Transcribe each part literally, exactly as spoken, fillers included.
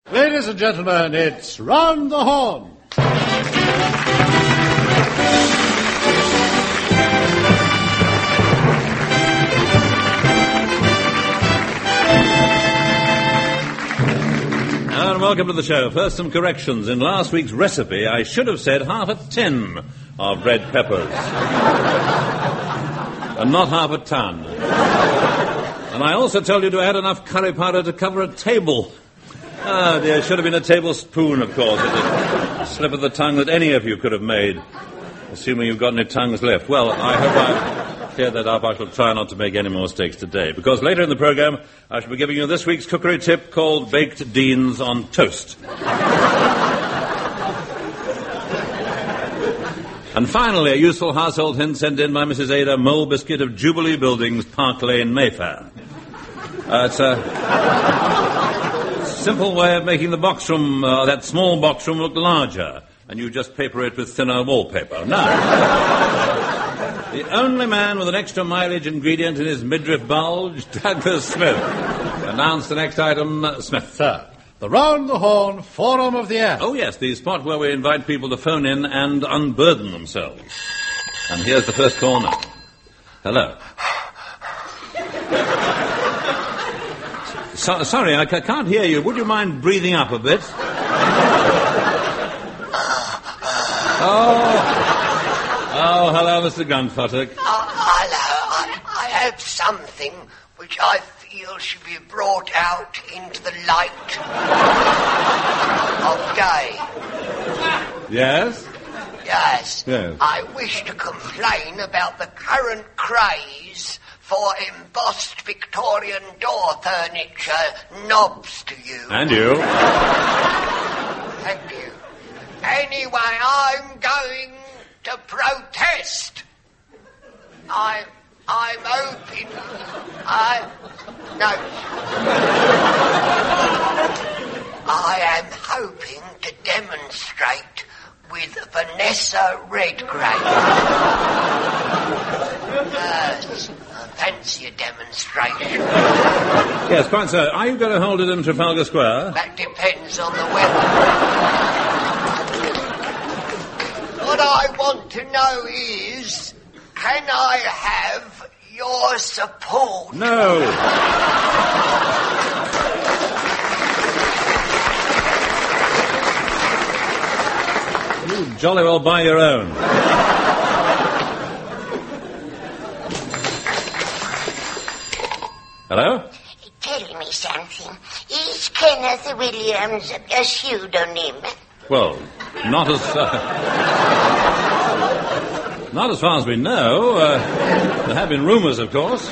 Ladies and gentlemen, it's Round the Horn. And welcome to the show. First, some corrections. In last week's recipe, I should have said half a tin of red peppers. And not half a ton. And I also told you to add enough curry powder to cover a table. Ah, dear, it should have been a tablespoon, of course. It's a slip of the tongue that any of you could have made, assuming you've got any tongues left. Well, I hope I've cleared that up. I shall try not to make any more mistakes today, because later in the programme, I shall be giving you this week's cookery tip called Baked Deans on Toast. And finally, a useful household hint sent in by Missus Ada Mole Biscuit of Jubilee Buildings, Park Lane, Mayfair. Uh, it's a simple way of making the box room, uh, that small box room, look larger, and you just paper it with thinner wallpaper. Now, the only man with an extra mileage ingredient in his midriff bulge, Douglas Smith. Announce the next item, uh, Smith. Sir, the Round the Horn Forum of the Air. Oh, yes, the spot where we invite people to phone in and unburden themselves. And here's the first call now. Hello. So, sorry, I c- can't hear you. Would you mind breathing up a bit? Oh, oh, hello, Mister Gunfutter. Uh, hello. I, I have something which I feel should be brought out into the light of day. Yes? Yes. Yes. I wish to complain about the current craze for embossed Victorian door furniture knobs to you. And you. Thank you. Anyway, I'm going to protest. I, I'm hoping... I... No. I am hoping to demonstrate with Vanessa Redgrave. Yes. Fancy a demonstration. Yes, quite so. Are you going to hold it in Trafalgar Square? That depends on the weather. What I want to know is, can I have your support? No. You jolly well buy your own. Hello? Tell me something. Is Kenneth Williams a pseudonym? Well, not as... Uh, not as far as we know. Uh, there have been rumours, of course.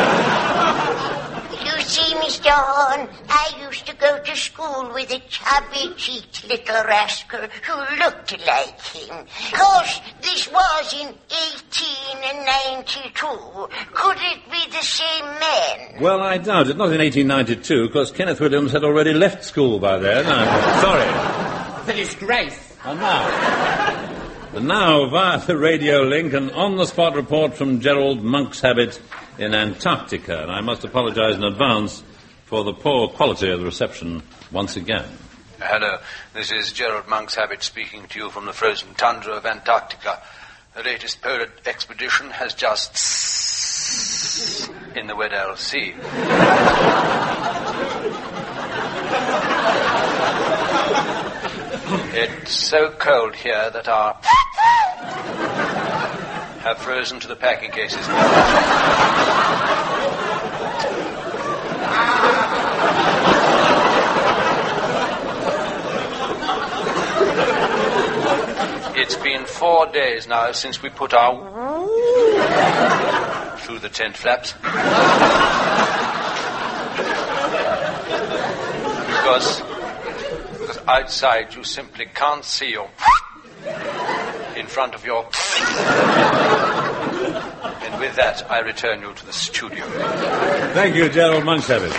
You see, Mister Horn, I used to go to school with a chubby-cheeked little rascal who looked like him. Of course, this was in eighteen ninety-two. Could it be the same man? Well, I doubt it. Not in eighteen ninety-two, because Kenneth Williams had already left school by then. I'm sorry. The disgrace. And now... And now, via the radio link, an on-the-spot report from Gerald Monkshabit in Antarctica. And I must apologise in advance for the poor quality of the reception once again. Hello, this is Gerald Monkshabit speaking to you from the frozen tundra of Antarctica. The latest polar expedition has just in the Weddell Sea. It's so cold here that our have frozen to the packing cases. It's been four days now since we put our through the tent flaps. Because, because outside you simply can't see your in front of your... And with that, I return you to the studio. Thank you, Gerald Monkshabit.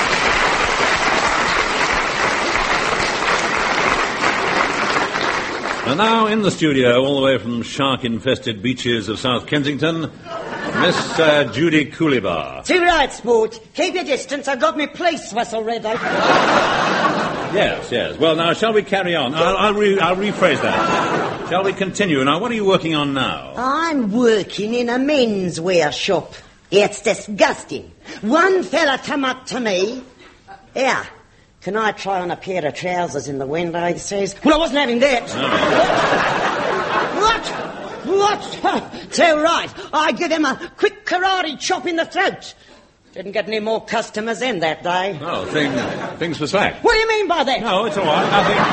And now in the studio, all the way from shark-infested beaches of South Kensington, Miss uh, Judy Cooleybar. Too right, sport. Keep your distance. I've got my police whistle ready. Yes, yes. Well, now, shall we carry on? I'll, I'll, re- I'll rephrase that. Shall we continue? Now, what are you working on now? I'm working in a menswear shop. It's disgusting. One fella come up to me. Yeah, can I try on a pair of trousers in the window? He says, well, I wasn't having that. No. What? What? So right, I give him a quick karate chop in the throat. Didn't get any more customers in that day. Oh, thing, things for slack. What do you mean by that? No, it's all right.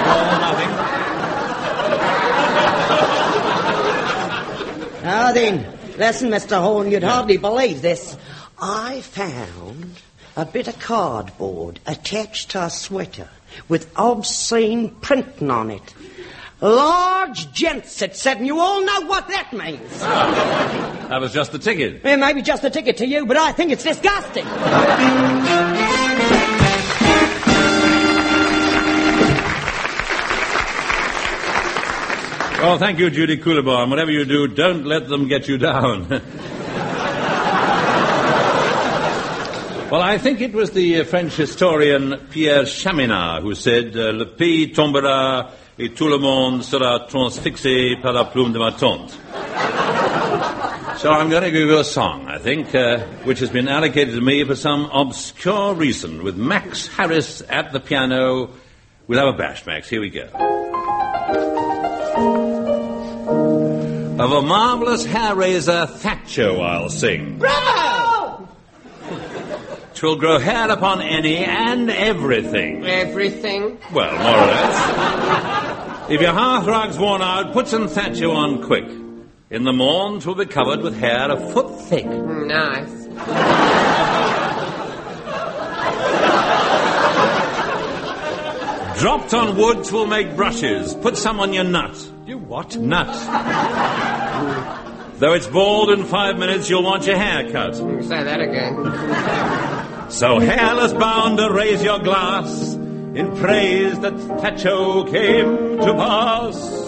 Nothing. Oh, nothing. Now then, listen, Mister Horn, you'd hardly believe this. I found a bit of cardboard attached to a sweater with obscene printing on it. Large gents, it said, and you all know what that means. That was just the ticket. Yeah, maybe just the ticket to you, but I think it's disgusting. Well, thank you, Judy Coulibor. And whatever you do, don't let them get you down. Well, I think it was the uh, French historian Pierre Chaminade who said, uh, Le pays tombera et tout le monde sera transfixé par la plume de ma tante. So I'm going to give you a song, I think, uh, which has been allocated to me for some obscure reason. With Max Harris at the piano, we'll have a bash, Max. Here we go. Of a marvellous hair raiser, Thatcho, I'll sing. Bravo! 'Twill grow hair upon any and everything. Everything? Well, more or less. If your hearthrug's worn out, put some Thatcho on quick. In the morn, 'twill be covered with hair a foot thick. Nice. Dropped on wood, 'twill make brushes. Put some on your nut. You what? Nut. Though it's bald in five minutes, you'll want your hair cut. Say that again. So hairless bound to raise your glass in praise that Thatcho came to pass.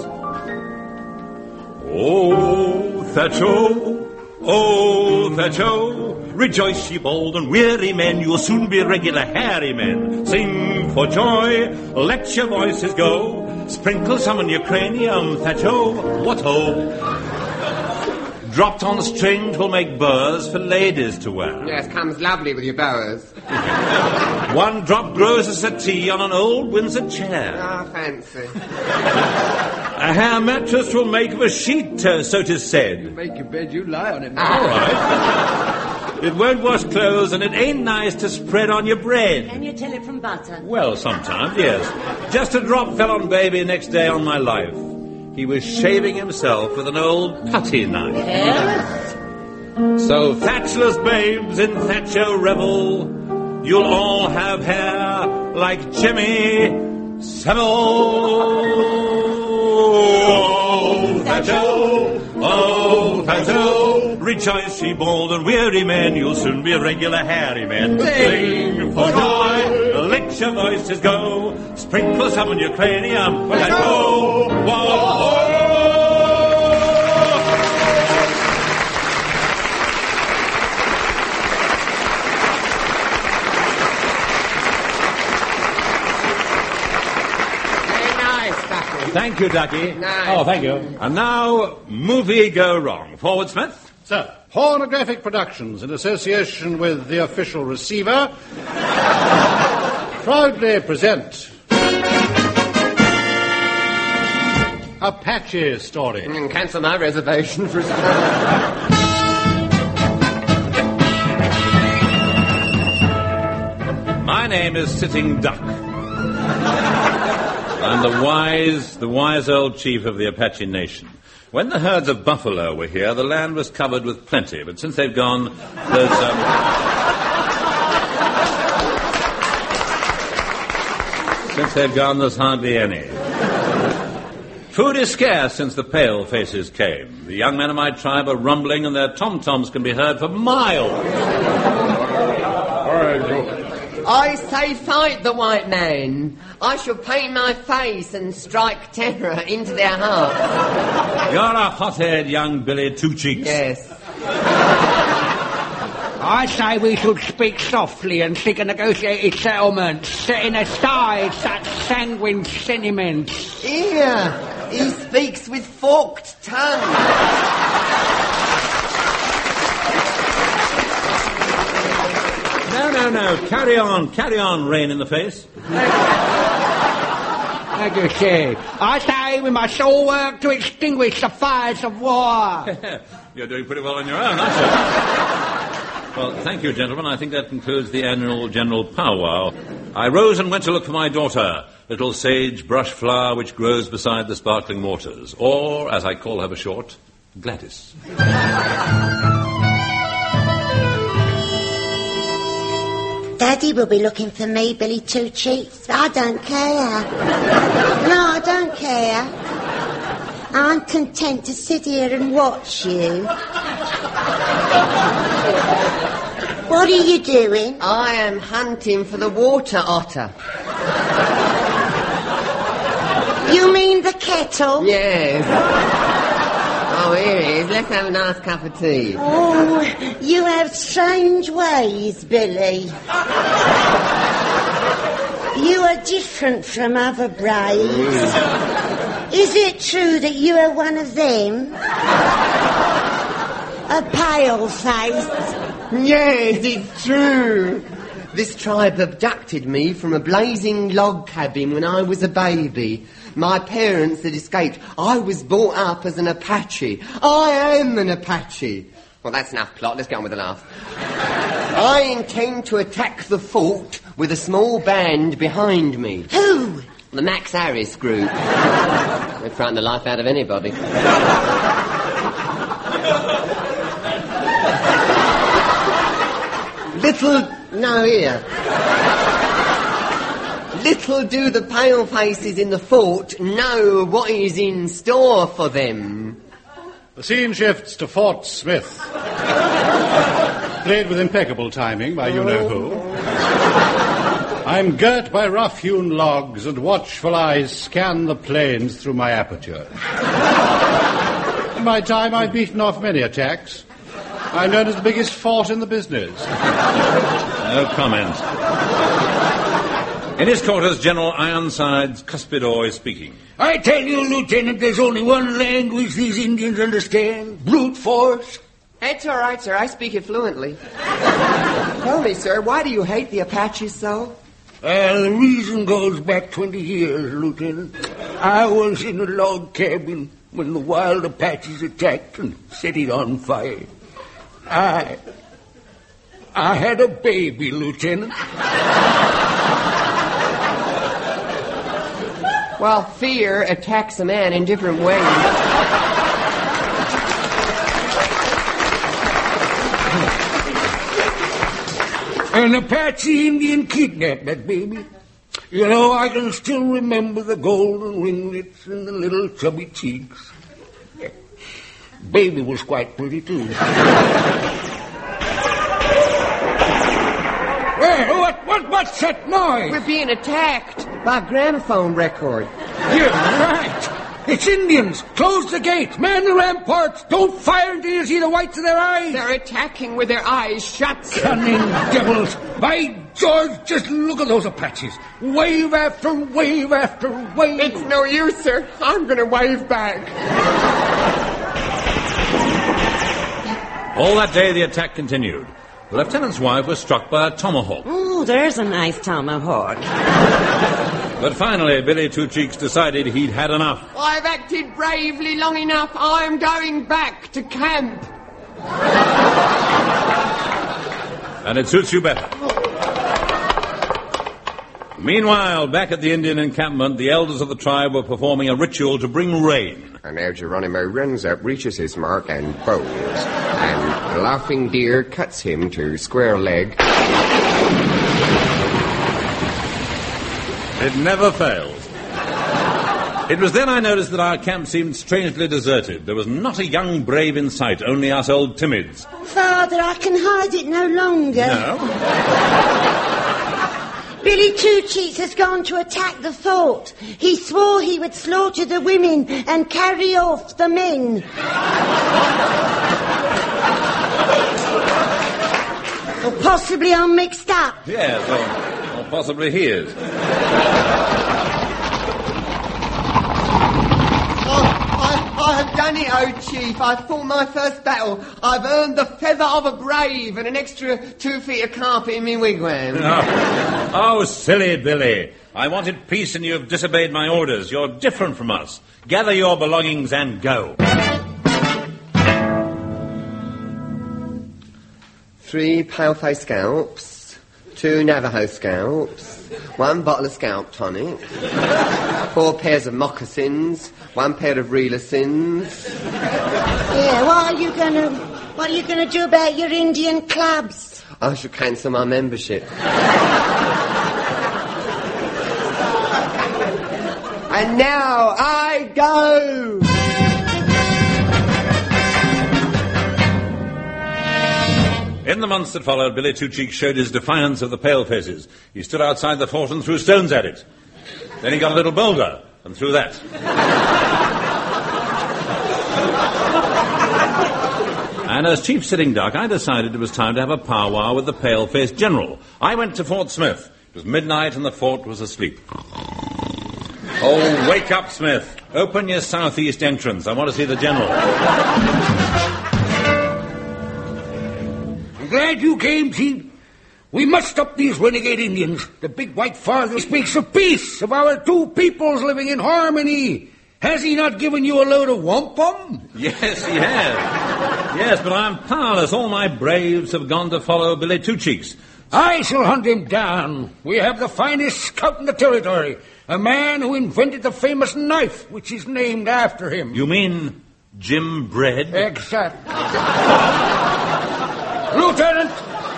Oh, Thatcho, oh, Thatcho, rejoice ye bold and weary men, you'll soon be regular hairy men. Sing for joy, let your voices go, sprinkle some on your cranium, Thatcho, what ho. Dropped on a string 'twill make burrs for ladies to wear. Yes, comes lovely with your boas. One drop grows a settee on an old Windsor chair. Ah, oh, fancy. A hair mattress will make of a sheet, uh, so 'tis said. You make your bed, you lie on it. All right. It won't wash clothes, and it ain't nice to spread on your bread. Can you tell it from butter? Well, sometimes, yes. Just a drop fell on baby next day on my life. He was shaving himself with an old putty knife. Yes? So, thatchless babes in Thatcho revel, you'll all have hair like Jimmy Savile. Oh, Thatcho, oh, Thatcho, rejoice ye bold and weary men, you'll soon be regular hairy men. Sing for joy, let your voices go, sprinkle some on your cranium, let go, whoa. Thank you, Ducky. Nice. Oh, thank you. And now, movie go wrong. Forward, Smith. Sir, Pornographic Productions, in association with the official receiver, proudly present Apache Story. Mm, cancel my reservation for a My name is Sitting Duck. I'm the wise, the wise old chief of the Apache Nation. When the herds of buffalo were here, the land was covered with plenty, but since they've gone, there's, um... since they've gone, there's hardly any. Food is scarce since the pale faces came. The young men of my tribe are rumbling, and their tom-toms can be heard for miles. I say fight the white man. I shall paint my face and strike terror into their hearts. You're a hothead, young Billy Two Cheeks. Yes. I say we should speak softly and seek a negotiated settlement, setting aside such sanguine sentiments. Here, he speaks with forked tongue. No, no, no. Carry on, carry on, rain in the face. Like you say, I say we must all work to extinguish the fires of war. You're doing pretty well on your own, aren't you? Well, thank you, gentlemen. I think that concludes the annual general powwow. I rose and went to look for my daughter, little sage brush flower which grows beside the sparkling waters, or, as I call her for short, Gladys. Daddy will be looking for me, Billy Two Cheeks. I don't care. No, I don't care. I'm content to sit here and watch you. What are you doing? I am hunting for the water otter. You mean the kettle? Yes. Oh, here it is. Let's have a nice cup of tea. Oh, you have strange ways, Billy. You are different from other braves. Is it true that you are one of them? A pale face? Yes, it's true. This tribe abducted me from a blazing log cabin when I was a baby. My parents had escaped. I was brought up as an Apache. I am an Apache. Well, that's enough plot. Let's get on with the laugh. I intend to attack the fort with a small band behind me. Who? The Max Harris group. They frighten the life out of anybody. Little... No, here. Little do the pale faces in the fort know what is in store for them. The scene shifts to Fort Smith. Played with impeccable timing by you-know-who. I'm girt by rough-hewn logs and watchful eyes scan the plains through my aperture. In my time, I've beaten off many attacks. I'm known as the biggest fort in the business. No comment. In his quarters, General Ironsides Cuspidor is speaking. I tell you, Lieutenant, there's only one language these Indians understand. Brute force. It's all right, sir. I speak it fluently. Tell me, sir, why do you hate the Apaches so? Well, the reason goes back twenty years, Lieutenant. I was in a log cabin when the wild Apaches attacked and set it on fire. I... I had a baby, Lieutenant. Well, fear attacks a man in different ways. An Apache Indian kidnapped that baby. You know, I can still remember the golden ringlets and the little chubby cheeks. Baby was quite pretty, too. Well, what, what, what's that noise? We're being attacked by a gramophone record. You're right. It's Indians. Close the gates. Man the ramparts. Don't fire until you see the whites of their eyes. They're attacking with their eyes shut. Cunning devils. By George, just look at those Apaches. Wave after wave after wave. It's no use, sir. I'm going to wave back. All that day, the attack continued. The lieutenant's wife was struck by a tomahawk. Ooh, there's a nice tomahawk. But finally, Billy Two Cheeks decided he'd had enough. I've acted bravely long enough. I'm going back to camp. And it suits you better. Meanwhile, back at the Indian encampment, the elders of the tribe were performing a ritual to bring rain. And now Geronimo runs up, reaches his mark, and bowls. And the laughing deer cuts him to square leg. It never fails. It was then I noticed that our camp seemed strangely deserted. There was not a young brave in sight, only us old timids. Father, I can hide it no longer. No? Billy Two Cheeks has gone to attack the fort. He swore he would slaughter the women and carry off the men. Or possibly I'm mixed up. Yes, or, or possibly he is. I've done it, oh Chief. I've fought my first battle. I've earned the feather of a brave and an extra two feet of carpet in me wigwam. Oh, oh, silly Billy. I wanted peace and you have disobeyed my orders. You're different from us. Gather your belongings and go. Three pale-faced scalps, two Navajo scalps, one bottle of scalp tonic, four pairs of moccasins, one pair of realisins. Yeah, what are you gonna... What are you gonna do about your Indian clubs? I should cancel my membership. And now I go! In the months that followed, Billy Two Cheeks showed his defiance of the palefaces. He stood outside the fort and threw stones at it. Then he got a little bolder and threw that. And as Chief Sitting Duck, I decided it was time to have a powwow with the pale-faced general. I went to Fort Smith. It was midnight and the fort was asleep. Oh, wake up, Smith. Open your southeast entrance. I want to see the general. I'm glad you came, Chief. We must stop these renegade Indians. The big white father speaks of peace, of our two peoples living in harmony. Has he not given you a load of wampum? Yes, he has. Yes, but I'm powerless. All my braves have gone to follow Billy Two Cheeks. I shall hunt him down. We have the finest scout in the territory. A man who invented the famous knife, which is named after him. You mean Jim Bread? Exactly. Lieutenant!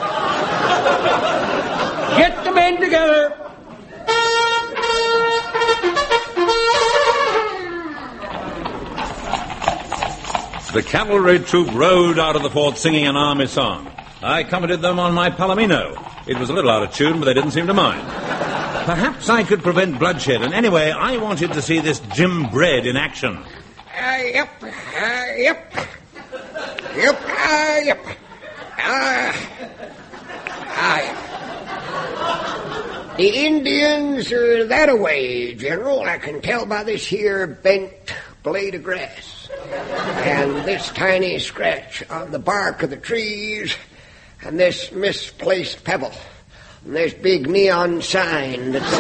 Get the men together. The cavalry troop rode out of the fort singing an army song. I accompanied them on my palomino. It was a little out of tune, but they didn't seem to mind. Perhaps I could prevent bloodshed, and anyway, I wanted to see this Jim Bread in action. Uh, yep, uh, yep, yep, uh, yep. Uh, uh, the Indians are that-a-way, General. I can tell by this here bent blade of grass. And this tiny scratch on the bark of the trees, and this misplaced pebble, and this big neon sign that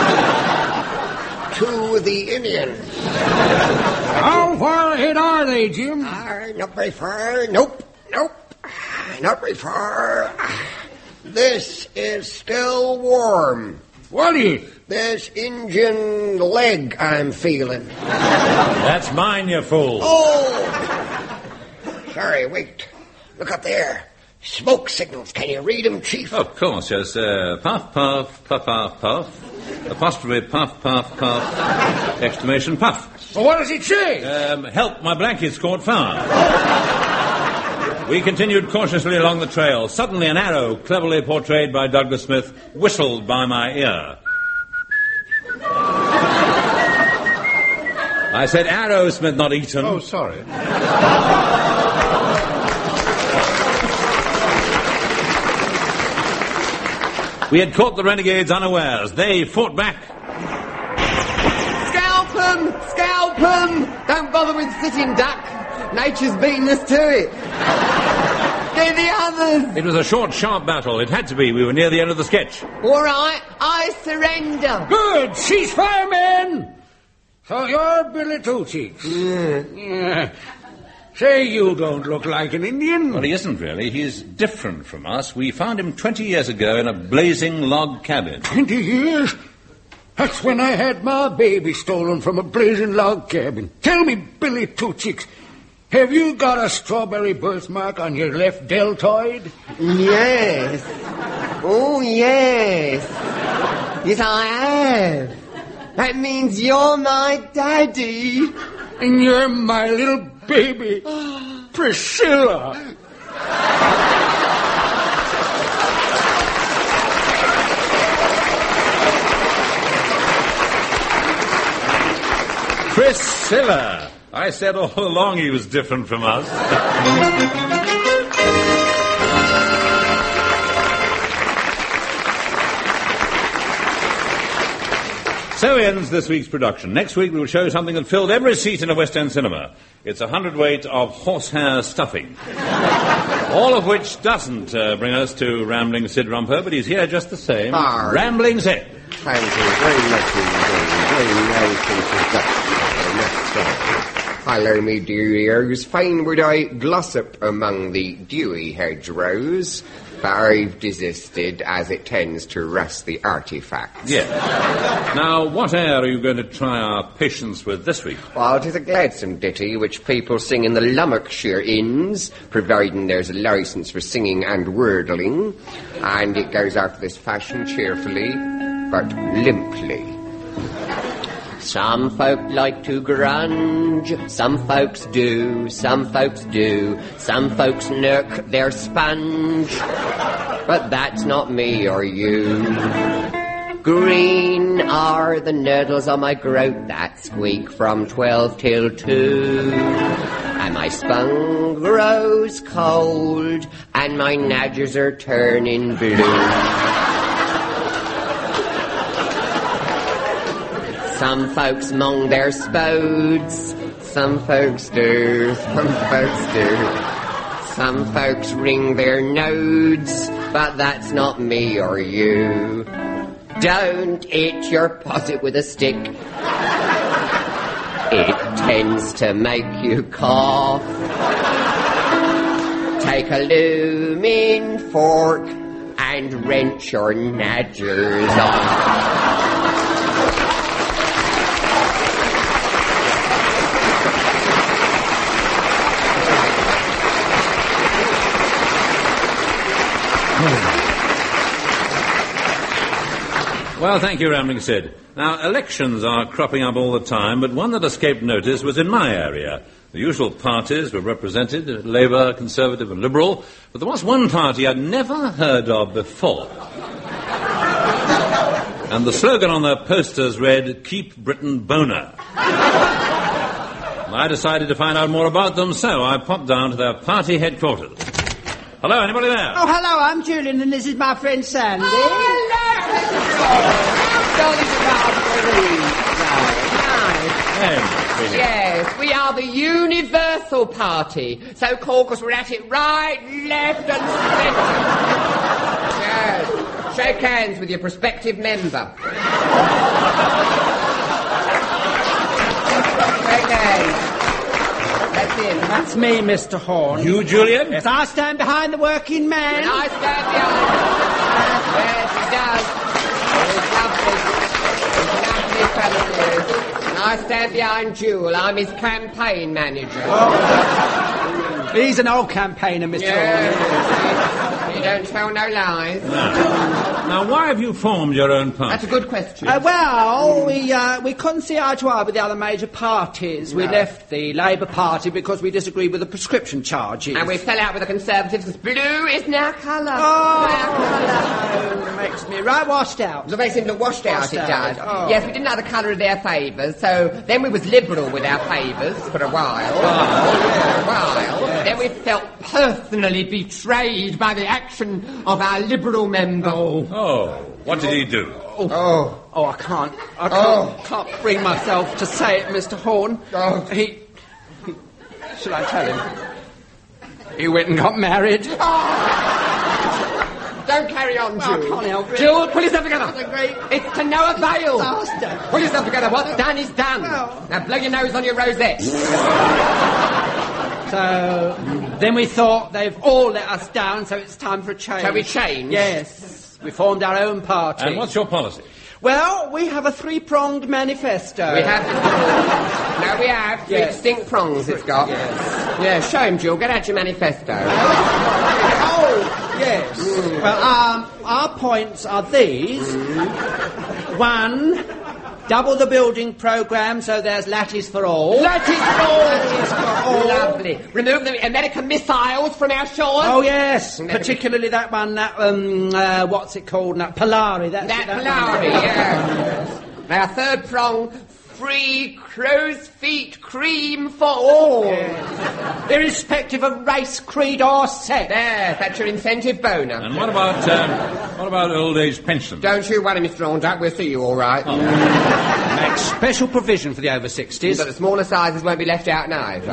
says, to the Indians. How far ahead are they, Jim? Uh, not very far. Nope, nope. Not very far. This is still warm. What is? This Indian leg I'm feeling. That's mine, you fool. Oh! Sorry, wait. Look up there. Smoke signals. Can you read them, Chief? Of course, yes. Uh, puff, puff, puff, puff, puff. Apostrophe, puff, puff, puff. Exclamation, puff. Well, what does it say? Um, help, my blanket's caught fire. We continued cautiously along the trail. Suddenly an arrow, cleverly portrayed by Douglas Smith, whistled by my ear. I said arrow, Smith, not Eaton. Oh, sorry. We had caught the renegades unawares. They fought back. Scalp 'em! Scalp 'em! Don't bother with Sitting Duck. Nature's beaten us to it. They're the others. It was a short, sharp battle. It had to be. We were near the end of the sketch. All right, I surrender. Good. Ceasefire, men. So you're Billy Two Cheeks. Yeah. Yeah. Say you don't look like an Indian. Well, he isn't really. He's different from us. We found him twenty years ago in a blazing log cabin. Twenty years? That's when I had my baby stolen from a blazing log cabin. Tell me, Billy Two Cheeks, have you got a strawberry birthmark on your left deltoid? Yes. Oh, yes. Yes, I have. That means you're my daddy. And you're my little baby, Priscilla. Priscilla! I said all along he was different from us. So ends this week's production. Next week we will show something that filled every seat in a West End cinema. It's a hundredweight of horsehair stuffing. All of which doesn't uh, bring us to Rambling Sid Rumper, but he's here just the same. Ah. Rambling Sid. Thank you very much indeed. Very nice introduction. Hello, me dears. Fain would I glossop among the dewy hedgerows, but I've desisted as it tends to rust the artefacts. Yes. Now, what air are you going to try our patience with this week? Well, it is a gladsome ditty which people sing in the Lummoxshire inns, providing there's a licence for singing and wordling, and it goes after this fashion cheerfully, but limply. Some folk like to grunge, some folks do, some folks do, some folks nurk their sponge, but that's not me or you. Green are the nurdles on my groat that squeak from twelve till two, and my spung grows cold, and my nadgers are turning blue. Some folks mong their spodes, some folks do, some folks do. Some folks wring their nodes, but that's not me or you. Don't hit your posset with a stick. It tends to make you cough. Take a looming fork and wrench your nadgers off. Well, thank you, Rambling Sid. Now, elections are cropping up all the time, but one that escaped notice was in my area. The usual parties were represented, Labour, Conservative and Liberal, but there was one party I'd never heard of before. And the slogan on their posters read, "Keep Britain Boner." I decided to find out more about them, so I popped down to their party headquarters. Hello, anybody there? Oh, hello, I'm Julian, and this is my friend Sandy. Oh, Hey, yes, we are the Universal Party. So called because we're at it right, left and centre. Yes. Shake hands with your prospective member. Shake hands. That's him. That's me, Mister Horn. You, Julian? Yes, I stand behind the working man. And I stand behind. Yes, he does. He's lovely. He's lovely fellow. And I stand behind Jewel. I'm his campaign manager. Oh. He's an old campaigner, Mister Yes. Horn. You don't tell no lies. No. Now, why have you formed your own party? That's a good question. Uh, well, we uh, we couldn't see eye to eye with the other major parties. We No. left the Labour Party because we disagreed with the prescription charges. And we fell out with the Conservatives because blue is now colour. Oh, Our colour. it makes me right washed out. It makes him look washed out, Washed it out. does. Oh. Yes, we didn't have the colour of their favours, so then we was liberal with our favours for a while. For a while. Then we felt personally betrayed by the action of our liberal member. Oh. Oh, what did he do? Oh. Oh, I can't. I can't, Oh. can't bring myself to say it, Mister Horn. Oh. He, he... Shall I tell him? He went and got married. Don't carry on, Oh, I Jewel. can't help it. Jewel, pull yourself together. That's a great It's to no avail. disaster. Pull yourself together. What's done is done. Well- Now blow your nose on your rosette. So, then we thought they've all let us down, so it's time for a change. Shall we change? Yes. We formed our own party. And what's your policy? Well, we have a three-pronged manifesto. We have. No, we have. Three Yes. distinct prongs it's got. Yes. Yeah, show him, Jewel. Get out your manifesto. Oh, yes. Well, um, our points are these. One, double the building programme so there's lattice for all. Lattice for all. Lattice for all. Lovely. Remove the American missiles from our shores. Oh, yes. Never- Particularly that one, that, um, uh, what's it called? That Polari. That's That it, Polari, one. yeah. Our third prong, free crow's feet cream for all. Yes. Irrespective of race, creed or sex. There, that's your incentive bonus. And what about, um, what about old age pension? Don't you worry, Mister Ornduck, we'll see you all right. Oh. Make special provision for the over sixties. But the smaller sizes won't be left out neither.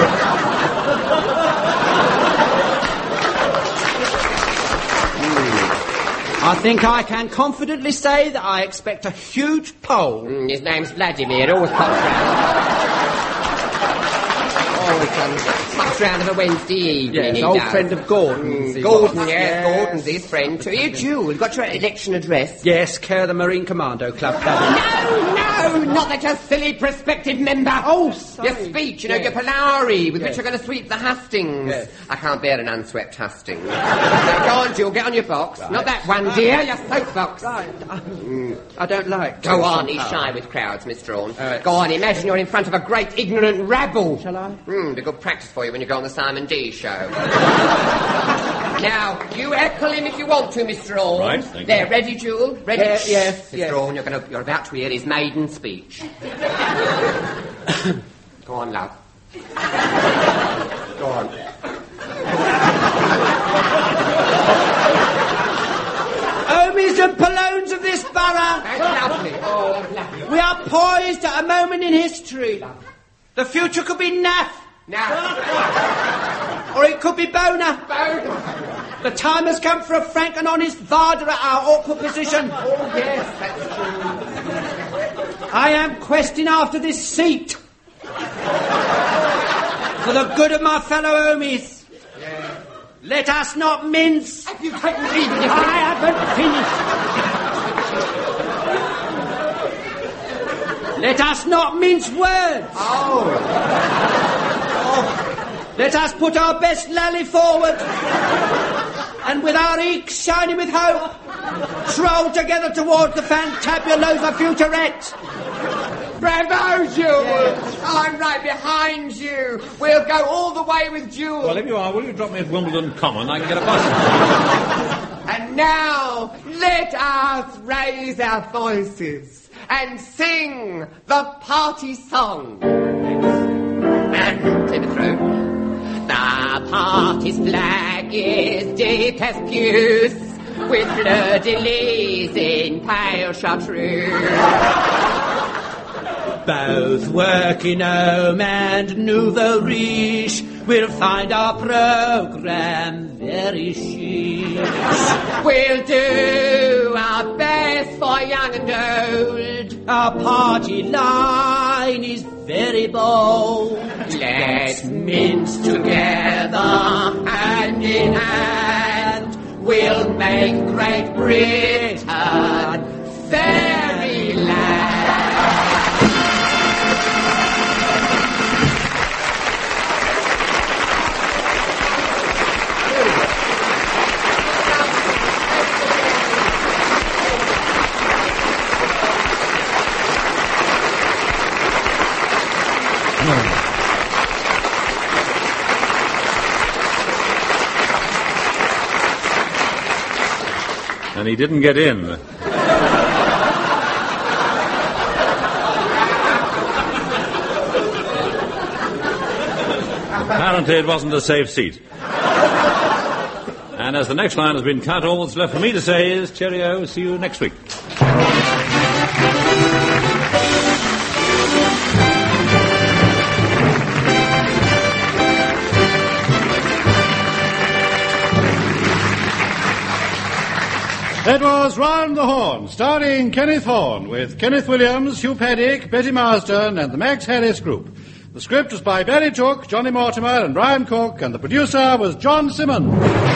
I think I can confidently say that I expect a huge poll. Mm, his name's Vladimir, always pops round. Always comes, pops round of a Wednesday evening. Yes, he old does. friend of Gordon's. Mm, Gordon, yes, yes, Gordon's his friend too. You, Jewel, got your election address? Yes, care of the Marine Commando Club. No, no, not that you silly prospective member. Oh, sorry. Your speech, you know, Yes. your Polari, with Yes. which you're going to sweep the hustings. Yes. I can't bear an unswept husting. Now, go on, Jewel, get on your box. Right. Not that one, dear, your soapbox. Right. I, mm, I don't like... Go to on, he's sometimes. shy with crowds, Mister Orne. Uh, go on, imagine you're in front of a great ignorant rabble. Shall I? Hmm, be good practice for you when you go on the Simon D show. Now, you heckle him if you want to, Mister Orne. Right, thank there, you. ready, Jewel? Ready? Uh, yes, Mister yes. Orne, you're, gonna, you're about to hear his maiden speech. Go on, love. Go on. Homies and Palones of this borough, That's lovely. Oh, lovely. we are poised at a moment in history. The future could be naff, Now, or it could be boner. Boner. The time has come for a frank and honest varder at our awkward position. Oh, yes, that's true. I am questing after this seat. For the good of my fellow homies. Yeah. Let us not mince. Have you taken leave of your I haven't finished. Let us not mince words. Oh. Oh. Let us put our best lally forward. And with our eeks shining with hope, stroll together towards the fantabulosa futurette. Bravo, Jewel! I'm right behind you. We'll go all the way with Jewel. Well, if you are, will you drop me at Wimbledon Common? I can get a bus. And now, let us raise our voices and sing the party song. And clear the throat. The party's flag is deep as puce, with fleur-de-lis in pale chartreuse. Both working home and nouveau riche will find our programme very chic. We'll do our best for young and old. Our party line is very bold. Let's mince together, hand in hand. We'll make Great Britain fairyland. And he didn't get in. Apparently it wasn't a safe seat. And as the next line has been cut, all that's left for me to say is cheerio, see you next week. That was Round the Horn, starring Kenneth Horne, with Kenneth Williams, Hugh Paddick, Betty Marsden, and the Max Harris Group. The script was by Barry Took, Johnny Mortimer, and Brian Cook, and the producer was John Simmons.